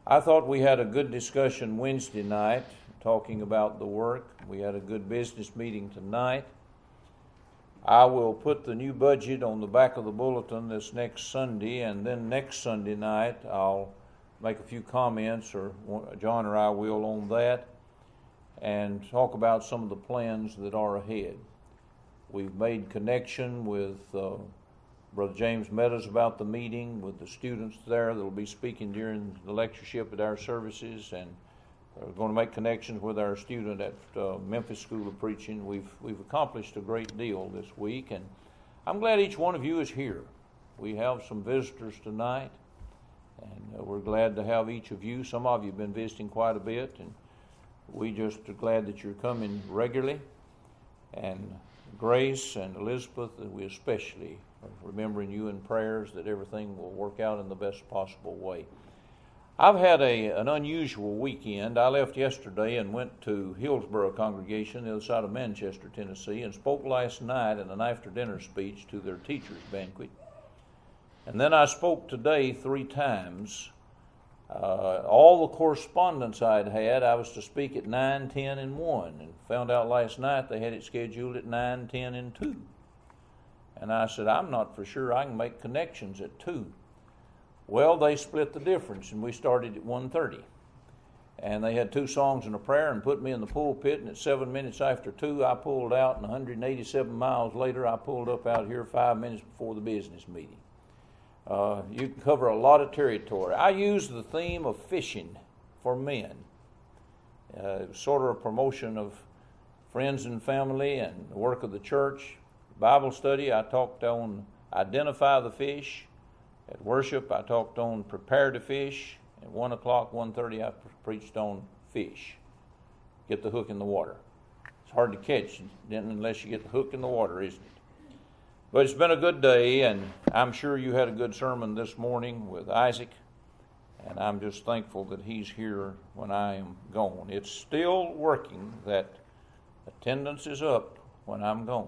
I thought we had a good discussion Wednesday night talking about the work. We had a good business meeting tonight. I will put the new budget on the back of the bulletin this next Sunday, and then next Sunday night I'll make a few comments, or John or I will, on that, and talk about some of the plans that are ahead. We've made connection with Brother James Meadows about the meeting, with the students there that will be speaking during the lectureship at our services, and we're going to make connections with our student at Memphis School of Preaching. We've accomplished a great deal this week, and I'm glad each one of you is here. We have some visitors tonight, and we're glad to have each of you. Some of you have been visiting quite a bit, and we just are glad that you're coming regularly. And Grace and Elizabeth, we especially are remembering you in prayers that everything will work out in the best possible way. I've had an unusual weekend. I left yesterday and went to Hillsboro congregation, the other side of Manchester, Tennessee, and spoke last night in an after-dinner speech to their teachers' banquet. And then I spoke today 3 times. All the correspondence I'd had, I was to speak at 9, 10, and 1, and found out last night they had it scheduled at 9, 10, and 2. And I said, I'm not for sure I can make connections at 2. Well, they split the difference, and we started at 1:30. And they had 2 songs and a prayer and put me in the pulpit, and at 7 minutes after 2, I pulled out, and 187 miles later, I pulled up out here 5 minutes before the business meeting. You can cover a lot of territory. I used the theme of fishing for men. It was sort of a promotion of friends and family and the work of the church. Bible study, I talked on identify the fish. At worship, I talked on prepare to fish. At 1 o'clock, 1:30, I preached on fish. Get the hook in the water. It's hard to catch unless you get the hook in the water, isn't it? But it's been a good day, and I'm sure you had a good sermon this morning with Isaac, and I'm just thankful that he's here when I am gone. It's still working that attendance is up when I'm gone.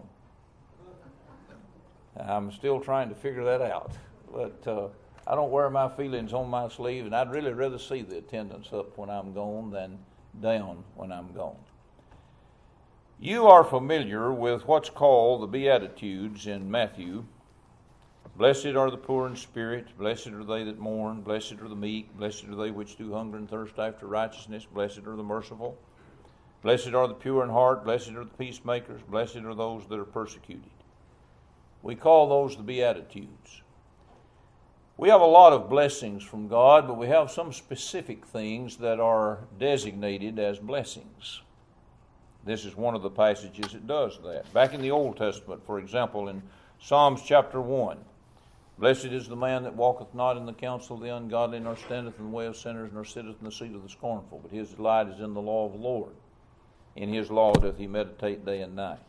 I'm still trying to figure that out, but I don't wear my feelings on my sleeve, and I'd really rather see the attendance up when I'm gone than down when I'm gone. You are familiar with what's called the Beatitudes in Matthew. Blessed are the poor in spirit, blessed are they that mourn, blessed are the meek, blessed are they which do hunger and thirst after righteousness, blessed are the merciful, blessed are the pure in heart, blessed are the peacemakers, blessed are those that are persecuted. We call those the Beatitudes. We have a lot of blessings from God, but we have some specific things that are designated as blessings. This is one of the passages that does that. Back in the Old Testament, for example, in Psalms chapter 1, blessed is the man that walketh not in the counsel of the ungodly, nor standeth in the way of sinners, nor sitteth in the seat of the scornful, but his delight is in the law of the Lord. In his law doth he meditate day and night.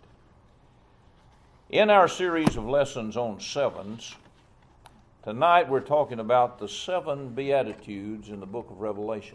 In our series of lessons on sevens, tonight we're talking about the 7 Beatitudes in the book of Revelation.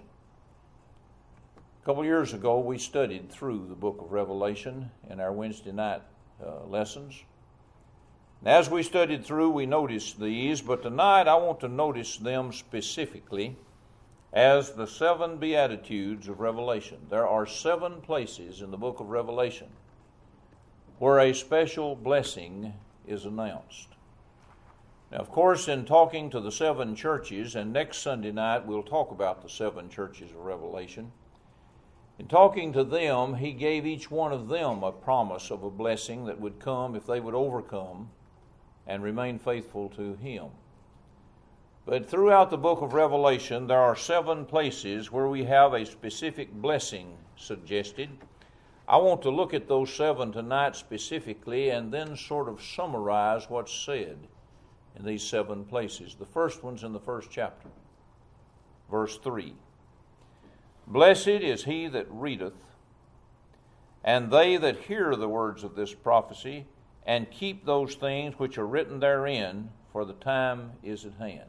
A couple years ago, we studied through the book of Revelation in our Wednesday night lessons. And as we studied through, we noticed these, but tonight I want to notice them specifically as the 7 Beatitudes of Revelation. There are 7 places in the book of Revelation where a special blessing is announced. Now, of course, in talking to the 7 churches, and next Sunday night we'll talk about the 7 churches of Revelation, in talking to them, he gave each one of them a promise of a blessing that would come if they would overcome and remain faithful to him. But throughout the book of Revelation, there are 7 places where we have a specific blessing suggested. I want to look at those 7 tonight specifically and then sort of summarize what's said in these 7 places. The first one's in the first chapter, verse 3. Blessed is he that readeth, and they that hear the words of this prophecy, and keep those things which are written therein, for the time is at hand.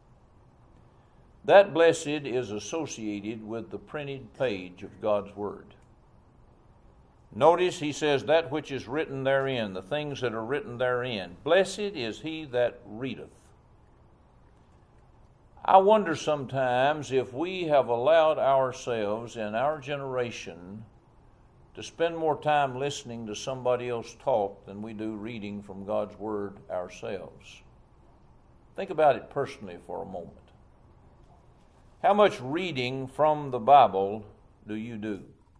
That blessed is associated with the printed page of God's Word. Notice he says that which is written therein, the things that are written therein. Blessed is he that readeth. I wonder sometimes if we have allowed ourselves in our generation to spend more time listening to somebody else talk than we do reading from God's Word ourselves. Think about it personally for a moment. How much reading from the Bible do you do?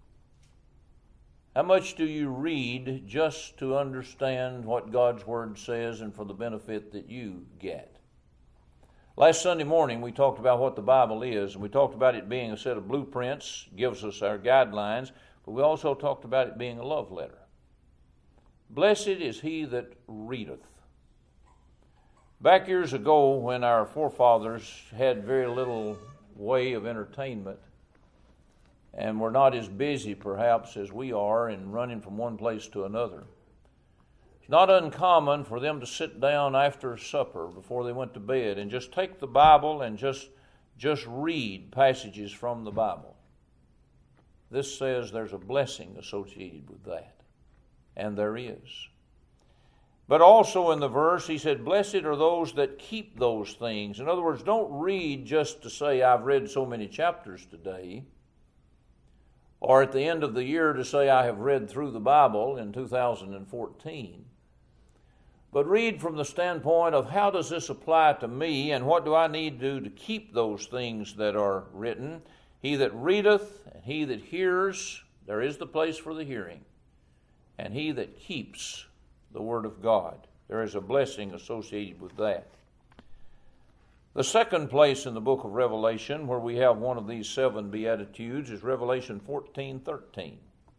How much do you read just to understand what God's Word says and for the benefit that you get? Last Sunday morning we talked about what the Bible is, and we talked about it being a set of blueprints, gives us our guidelines, but we also talked about it being a love letter. Blessed is he that readeth. Back years ago, when our forefathers had very little way of entertainment and were not as busy perhaps as we are in running from one place to another, it's not uncommon for them to sit down after supper before they went to bed and just take the Bible and just read passages from the Bible. This says there's a blessing associated with that, and there is. But also in the verse, he said, blessed are those that keep those things. In other words, don't read just to say, I've read so many chapters today, or at the end of the year to say, I have read through the Bible in 2014. But read from the standpoint of how does this apply to me, and what do I need to do to keep those things that are written. He that readeth, and he that hears, there is the place for the hearing. And he that keeps the word of God, there is a blessing associated with that. The second place in the book of Revelation where we have one of these 7 Beatitudes is Revelation 14:13.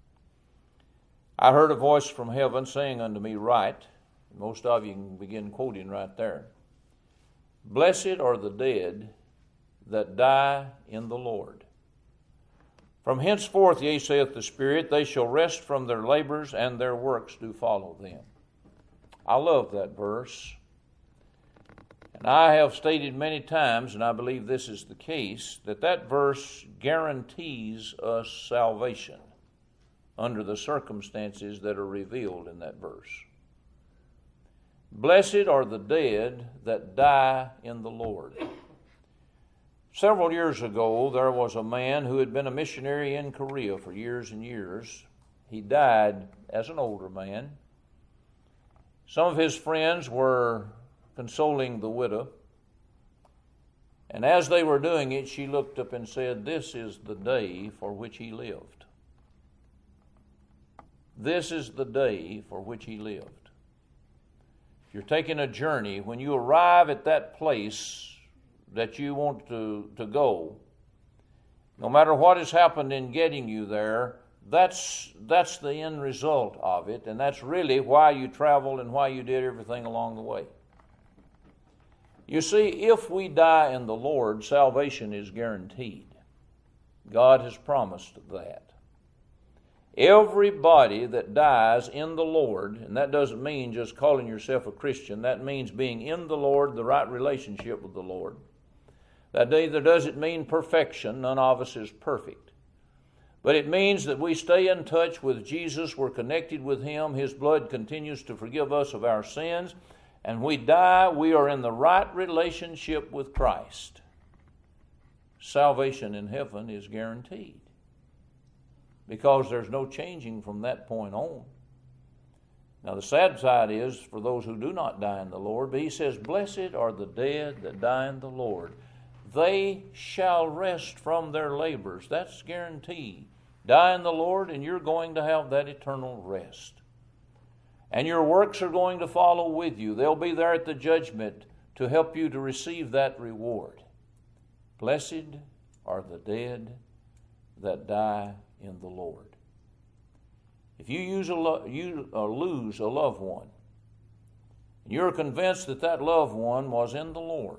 I heard a voice from heaven saying unto me, write. Most of you can begin quoting right there. Blessed are the dead that die in the Lord. From henceforth, yea, saith the Spirit, they shall rest from their labors, and their works do follow them. I love that verse. And I have stated many times, and I believe this is the case, that verse guarantees us salvation under the circumstances that are revealed in that verse. Blessed are the dead that die in the Lord. Several years ago, there was a man who had been a missionary in Korea for years and years. He died as an older man. Some of his friends were consoling the widow. And as they were doing it, she looked up and said, this is the day for which he lived. This is the day for which he lived. If you're taking a journey, when you arrive at that place that you want to go, no matter what has happened in getting you there, that's the end result of it, and that's really why you traveled and why you did everything along the way. You see, if we die in the Lord, salvation is guaranteed. God has promised that. Everybody that dies in the Lord, and that doesn't mean just calling yourself a Christian, that means being in the Lord, the right relationship with the Lord. That neither does it mean perfection, none of us is perfect. But it means that we stay in touch with Jesus, we're connected with Him, His blood continues to forgive us of our sins, and we die, we are in the right relationship with Christ. Salvation in heaven is guaranteed, because there's no changing from that point on. Now the sad side is for those who do not die in the Lord, but He says, blessed are the dead that die in the Lord. They shall rest from their labors. That's guaranteed. Die in the Lord and you're going to have that eternal rest. And your works are going to follow with you. They'll be there at the judgment to help you to receive that reward. Blessed are the dead that die in the Lord. If you lose a loved one, and you're convinced that that loved one was in the Lord,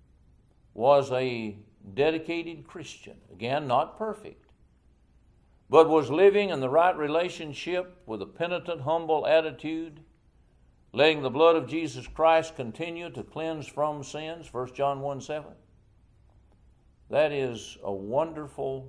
was a dedicated Christian, again, not perfect, but was living in the right relationship with a penitent, humble attitude, letting the blood of Jesus Christ continue to cleanse from sins, 1 John 1:7. That is a wonderful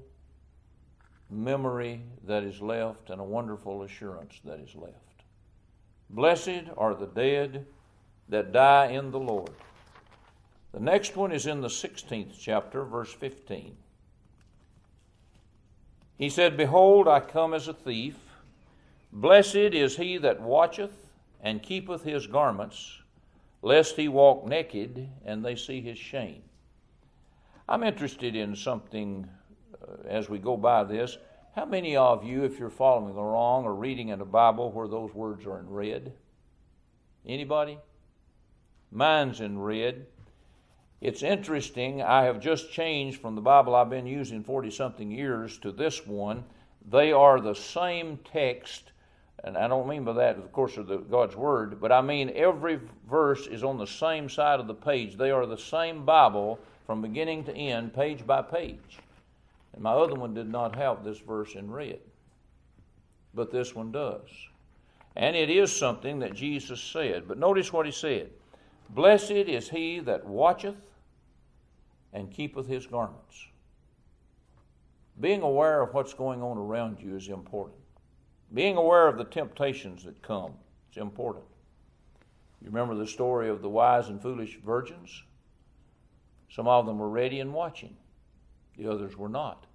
memory that is left and a wonderful assurance that is left. Blessed are the dead that die in the Lord. The next one is in the 16th chapter, verse 15. He said, Behold, I come as a thief. Blessed is he that watcheth and keepeth his garments, lest he walk naked and they see his shame. I'm interested in something as we go by this. How many of you, if you're following along or reading in the Bible where those words are in red? Anybody? Mine's in red. It's interesting. I have just changed from the Bible I've been using 40-something years to this one. They are the same text, and I don't mean by that, of course, of God's Word, but I mean every verse is on the same side of the page. They are the same Bible from beginning to end, page by page. And my other one did not have this verse in red, but this one does. And it is something that Jesus said. But notice what he said. Blessed is he that watcheth and keepeth his garments. Being aware of what's going on around you is important. Being aware of the temptations that come is important. You remember the story of the wise and foolish virgins? Some of them were ready and watching. The others were not.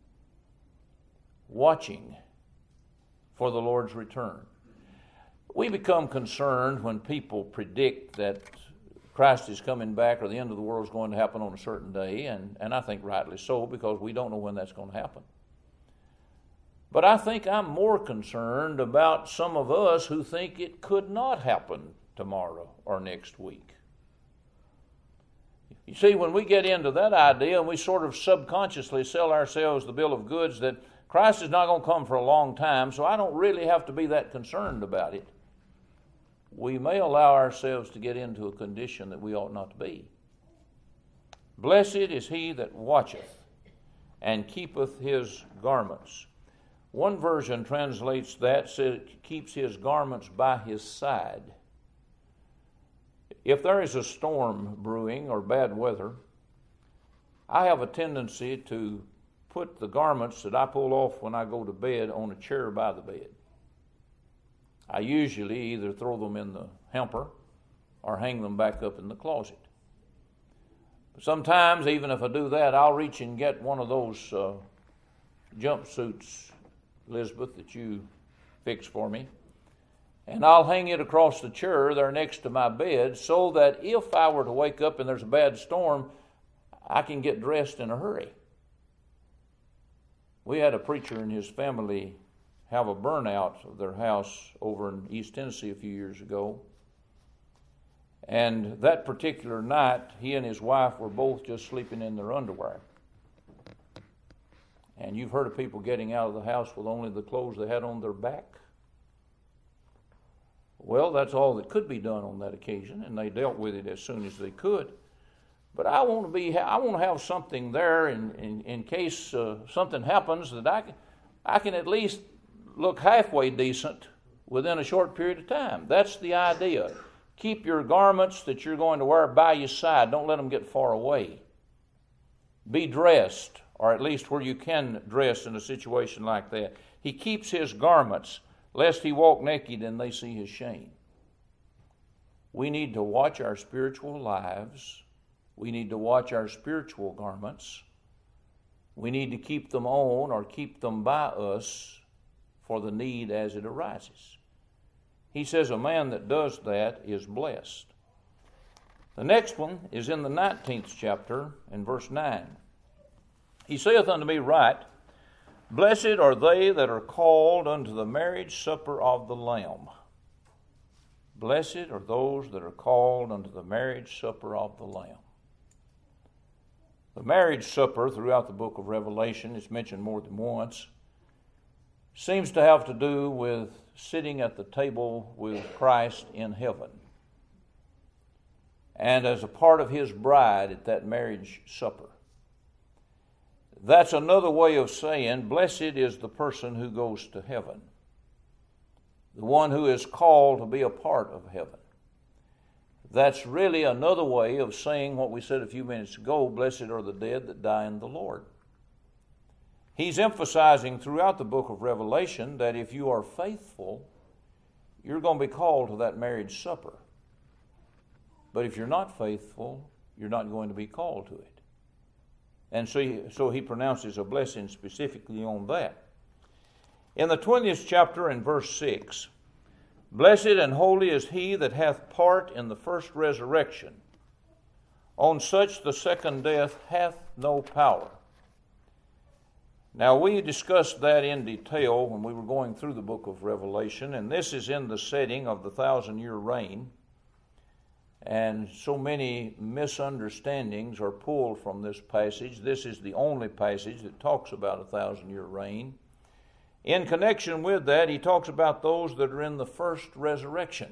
Watching for the Lord's return. We become concerned when people predict that Christ is coming back or the end of the world is going to happen on a certain day, and I think rightly so, because we don't know when that's going to happen. But I think I'm more concerned about some of us who think it could not happen tomorrow or next week. You see, when we get into that idea and we sort of subconsciously sell ourselves the bill of goods that Christ is not going to come for a long time, so I don't really have to be that concerned about it, we may allow ourselves to get into a condition that we ought not to be. Blessed is he that watcheth and keepeth his garments. One version translates that, says, keeps his garments by his side. If there is a storm brewing or bad weather, I have a tendency to put the garments that I pull off when I go to bed on a chair by the bed. I usually either throw them in the hamper or hang them back up in the closet. Sometimes, even if I do that, I'll reach and get one of those jumpsuits, Elizabeth, that you fixed for me, and I'll hang it across the chair there next to my bed so that if I were to wake up and there's a bad storm, I can get dressed in a hurry. We had a preacher and his family have a burnout of their house over in East Tennessee a few years ago. And that particular night, he and his wife were both just sleeping in their underwear. And you've heard of people getting out of the house with only the clothes they had on their back. Well, that's all that could be done on that occasion, and they dealt with it as soon as they could. But I want to have something there in case something happens that I can at least look halfway decent within a short period of time. That's the idea. Keep your garments that you're going to wear by your side. Don't let them get far away. Be dressed, or at least where you can dress in a situation like that. He keeps his garments, lest he walk naked and they see his shame. We need to watch our spiritual lives. We need to watch our spiritual garments. We need to keep them on or keep them by us for the need as it arises. He says a man that does that is blessed. The next one is in the 19th chapter in verse 9. He saith unto me, Write, Blessed are they that are called unto the marriage supper of the Lamb. Blessed are those that are called unto the marriage supper of the Lamb. The marriage supper throughout the book of Revelation, it's mentioned more than once, seems to have to do with sitting at the table with Christ in heaven. And as a part of his bride at that marriage supper. That's another way of saying, blessed is the person who goes to heaven. The one who is called to be a part of heaven. That's really another way of saying what we said a few minutes ago, blessed are the dead that die in the Lord. He's emphasizing throughout the book of Revelation that if you are faithful, you're going to be called to that marriage supper. But if you're not faithful, you're not going to be called to it. And so he pronounces a blessing specifically on that. In the 20th chapter in verse 6, blessed and holy is he that hath part in the first resurrection. On such the second death hath no power. Now, we discussed that in detail when we were going through the book of Revelation, and this is in the setting of the 1,000-year reign. And so many misunderstandings are pulled from this passage. This is the only passage that talks about a 1,000-year reign. In connection with that, he talks about those that are in the first resurrection.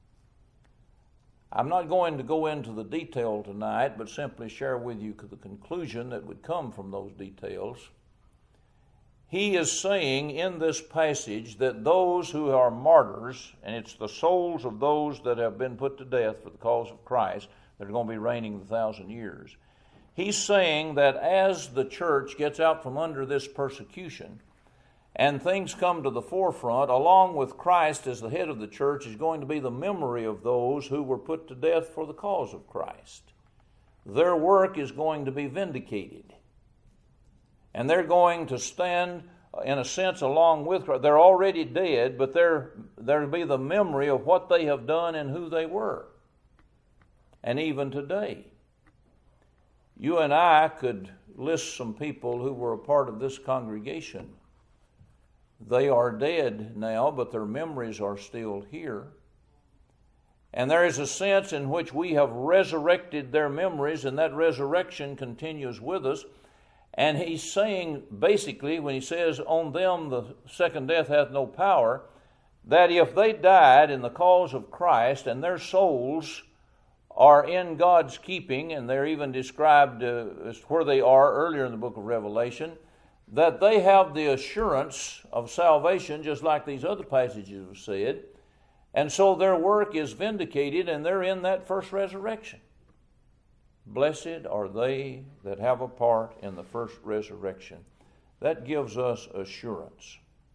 I'm not going to go into the detail tonight, but simply share with you the conclusion that would come from those details. He is saying in this passage that those who are martyrs, and it's the souls of those that have been put to death for the cause of Christ, that are going to be reigning 1,000 years. He's saying that as the church gets out from under this persecution, and things come to the forefront, along with Christ as the head of the church is going to be the memory of those who were put to death for the cause of Christ. Their work is going to be vindicated. And they're going to stand, in a sense, along with Christ. They're already dead, but there'll be the memory of what they have done and who they were. And even today, you and I could list some people who were a part of this congregation. They are dead now, but their memories are still here. And there is a sense in which we have resurrected their memories, and that resurrection continues with us. And he's saying, basically, when he says, on them the second death hath no power, that if they died in the cause of Christ and their souls are in God's keeping, and they're even described as where they are earlier in the book of Revelation, that they have the assurance of salvation, just like these other passages have said, and so their work is vindicated, and they're in that first resurrection. Blessed are they that have a part in the first resurrection. That gives us assurance.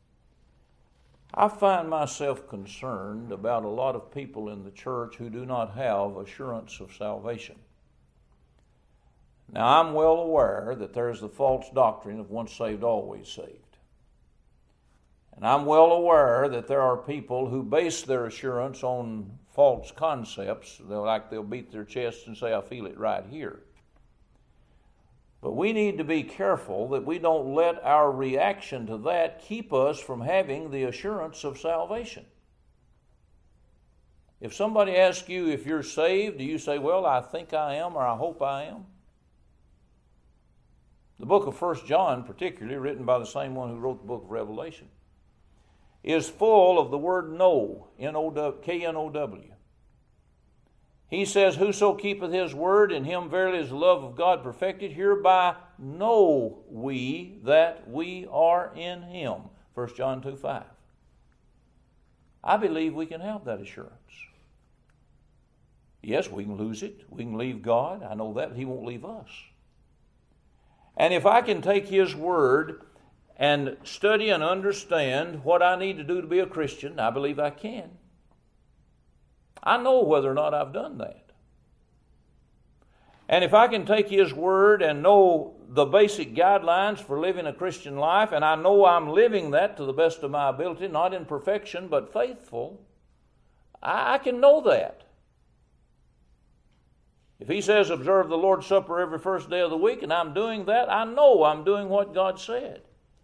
I find myself concerned about a lot of people in the church who do not have assurance of salvation. Now, I'm well aware that there's the false doctrine of once saved, always saved. And I'm well aware that there are people who base their assurance on false concepts. They'll beat their chests and say, I feel it right here. But we need to be careful that we don't let our reaction to that keep us from having the assurance of salvation. If somebody asks you if you're saved, do you say, well, I think I am, or I hope I am? The book of 1 John, particularly, written by the same one who wrote the book of Revelation, is full of the word know, K-N-O-W. He says, whoso keepeth his word, in him verily is the love of God perfected. Hereby know we that we are in him. 1 John 2:5. I believe we can have that assurance. Yes, we can lose it. We can leave God. I know that, but he won't leave us. And if I can take his word and study and understand what I need to do to be a Christian, I believe I can. I know whether or not I've done that. And if I can take his word and know the basic guidelines for living a Christian life, and I know I'm living that to the best of my ability, not in perfection, but faithful, I can know that. If he says, observe the Lord's Supper every first day of the week, and I'm doing that, I know I'm doing what God said.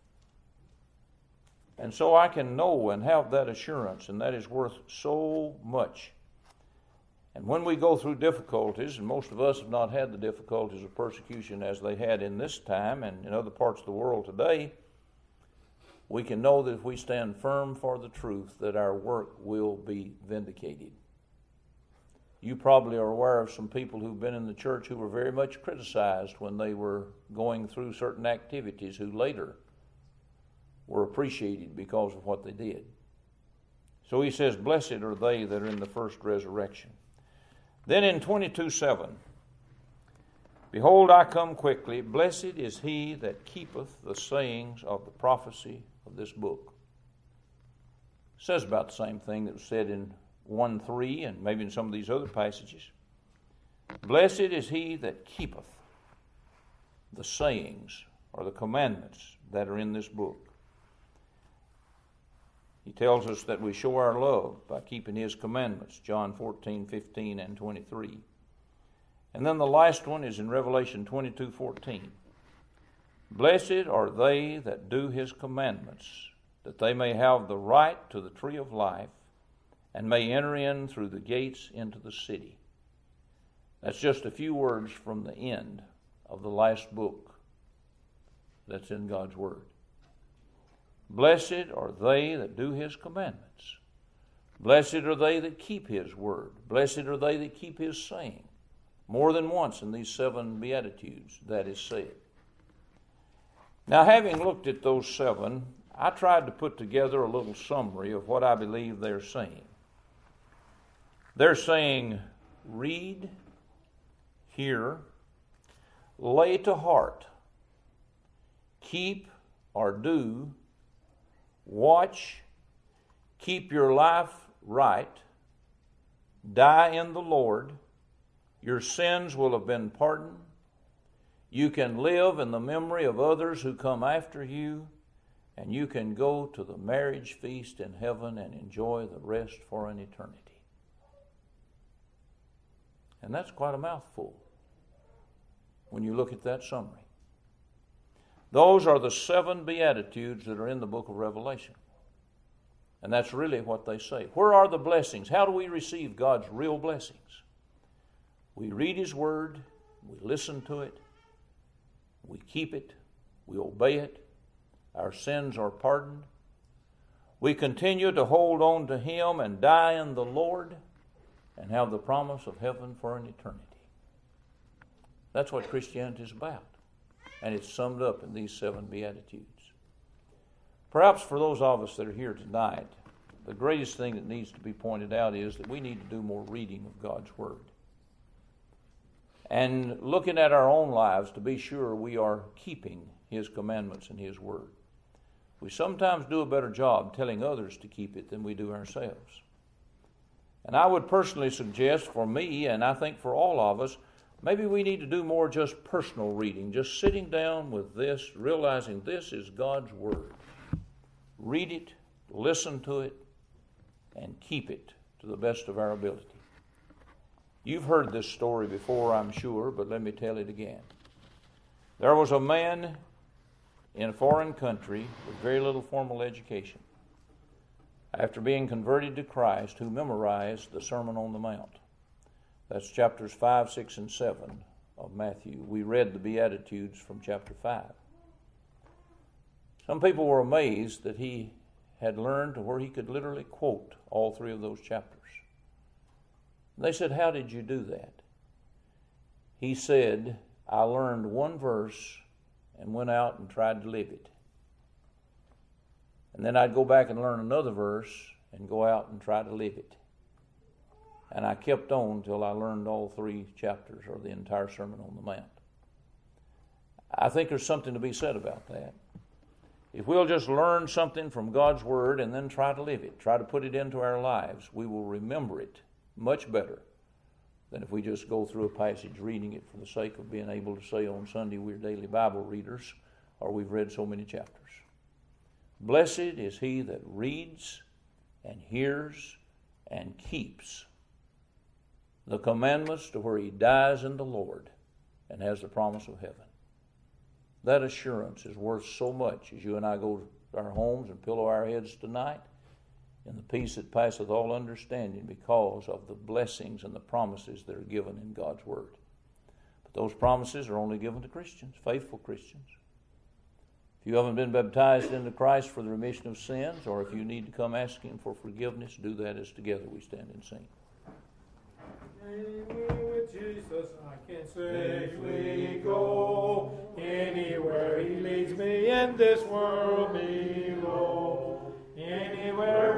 And so I can know and have that assurance, and that is worth so much. And when we go through difficulties, and most of us have not had the difficulties of persecution as they had in this time and in other parts of the world today, we can know that if we stand firm for the truth, that our work will be vindicated. You probably are aware of some people who've been in the church who were very much criticized when they were going through certain activities, who later were appreciated because of what they did. So he says, blessed are they that are in the first resurrection. Then in 22:7, behold, I come quickly. Blessed is he that keepeth the sayings of the prophecy of this book. It says about the same thing that was said in 1:3 and maybe in some of these other passages. Blessed is he that keepeth the sayings or the commandments that are in this book. He tells us that we show our love by keeping his commandments, John 14:15 and 23. And then the last one is in Revelation 22:14. Blessed are they that do his commandments, that they may have the right to the tree of life, and may enter in through the gates into the city. That's just a few words from the end of the last book that's in God's Word. Blessed are they that do his commandments. Blessed are they that keep his word. Blessed are they that keep his saying. More than once in these 7 Beatitudes that is said. Now, having looked at those 7, I tried to put together a little summary of what I believe they're saying. They're saying, read, hear, lay to heart, keep or do, watch, keep your life right, die in the Lord, your sins will have been pardoned, you can live in the memory of others who come after you, and you can go to the marriage feast in heaven and enjoy the rest for an eternity. And that's quite a mouthful when you look at that summary. Those are the 7 Beatitudes that are in the book of Revelation. And that's really what they say. Where are the blessings? How do we receive God's real blessings? We read his word, we listen to it, we keep it, we obey it, our sins are pardoned. We continue to hold on to him and die in the Lord and have the promise of heaven for an eternity. That's what Christianity is about. And it's summed up in these 7 Beatitudes. Perhaps for those of us that are here tonight, the greatest thing that needs to be pointed out is that we need to do more reading of God's Word. And looking at our own lives to be sure we are keeping his commandments and his Word. We sometimes do a better job telling others to keep it than we do ourselves. And I would personally suggest for me, and I think for all of us, maybe we need to do more just personal reading, just sitting down with this, realizing this is God's Word. Read it, listen to it, and keep it to the best of our ability. You've heard this story before, I'm sure, but let me tell it again. There was a man in a foreign country with very little formal education, after being converted to Christ, who memorized the Sermon on the Mount. That's chapters 5, 6, and 7 of Matthew. We read the Beatitudes from chapter 5. Some people were amazed that he had learned to where he could literally quote all 3 of those chapters. They said, "How did you do that?" He said, "I learned one verse and went out and tried to live it. And then I'd go back and learn another verse and go out and try to live it. And I kept on till I learned all 3 chapters or the entire Sermon on the Mount." I think there's something to be said about that. If we'll just learn something from God's Word and then try to live it, try to put it into our lives, we will remember it much better than if we just go through a passage reading it for the sake of being able to say on Sunday we're daily Bible readers or we've read so many chapters. Blessed is he that reads and hears and keeps the commandments to where he dies in the Lord and has the promise of heaven. That assurance is worth so much as you and I go to our homes and pillow our heads tonight in the peace that passeth all understanding because of the blessings and the promises that are given in God's Word. But those promises are only given to Christians, faithful Christians. If you haven't been baptized into Christ for the remission of sins, or if you need to come asking for forgiveness, do that as together we stand and sing. Anywhere with Jesus I can safely go. Anywhere he leads me in this world below. Anywhere